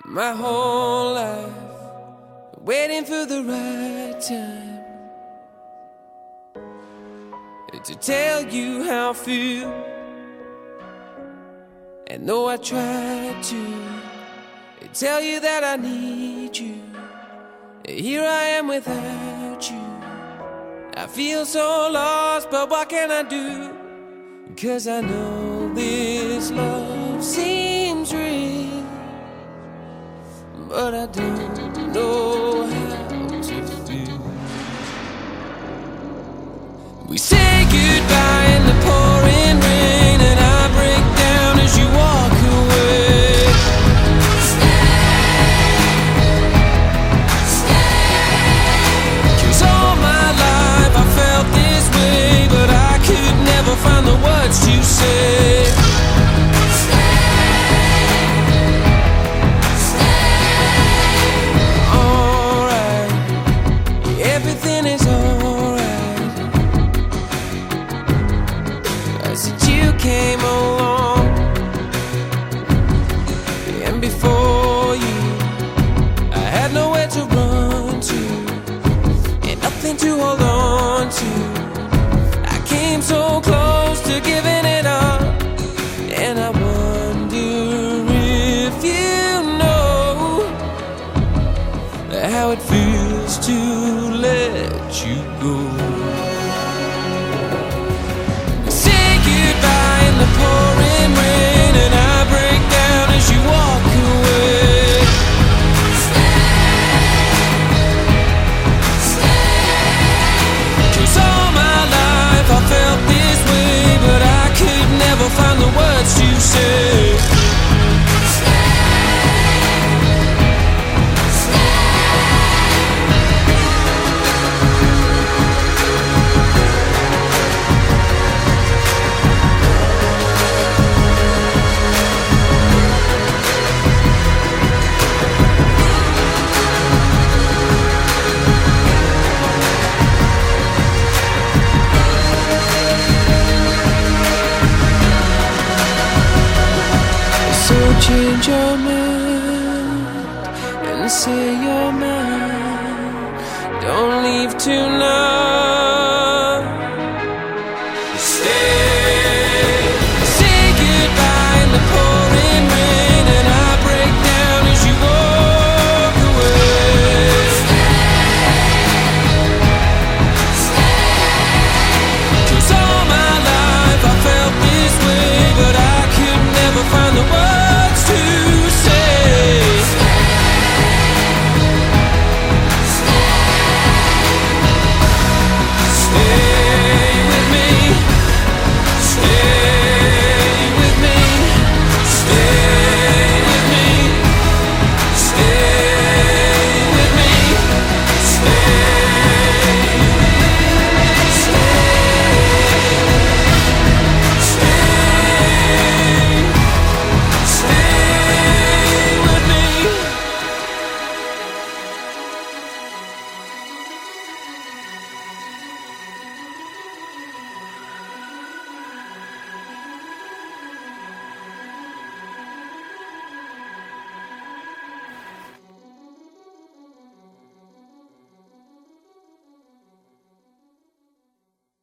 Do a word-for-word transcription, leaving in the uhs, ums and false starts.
My whole life waiting for the right time to tell you how I feel. And though I tried to tell you that I need you, here I am without you. I feel so lost, but what can I do? 'Cause I know this love seems real, but I don't know how to feel. We say goodbye in the pouring rain, and I break down as you walk away. Find the words to say. Alright, everything is alright. I said you came along, and before you I had nowhere to run to, and nothing to hold on to. Came so close to giving it up, and I wonder if you know how it feels to let you go. Say goodbye in the pouring rain, and I break down as you walk away. I felt this way, but I could never find the words to say. Change your mind and say you're mine. Don't leave tonight.